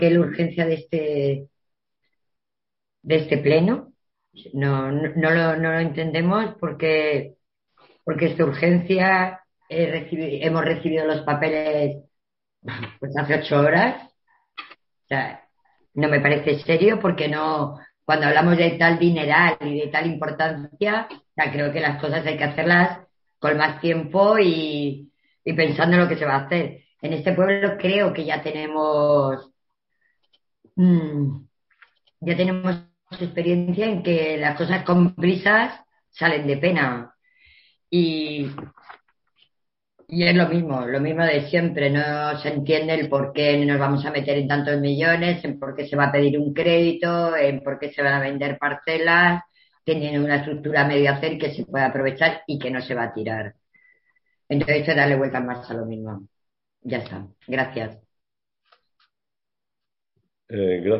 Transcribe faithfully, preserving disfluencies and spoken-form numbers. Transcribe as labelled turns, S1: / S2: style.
S1: qué la urgencia de este, de este pleno. No, no, no lo, no lo entendemos porque, porque esta urgencia he recibi- hemos recibido los papeles pues hace ocho horas. O sea, no me parece serio porque no, cuando hablamos de tal dineral y de tal importancia, o sea, creo que las cosas hay que hacerlas con más tiempo y, y pensando en lo que se va a hacer. En este pueblo creo que ya tenemos, mm, ya tenemos experiencia en que las cosas con prisas salen de pena. Y, y es lo mismo, lo mismo de siempre. No se entiende el por qué nos vamos a meter en tantos millones, en por qué se va a pedir un crédito, en por qué se van a vender parcelas, tienen una estructura medio hacer que se puede aprovechar y que no se va a tirar. Entonces, hay que darle vueltas más a lo mismo. Ya está. Gracias.
S2: Eh,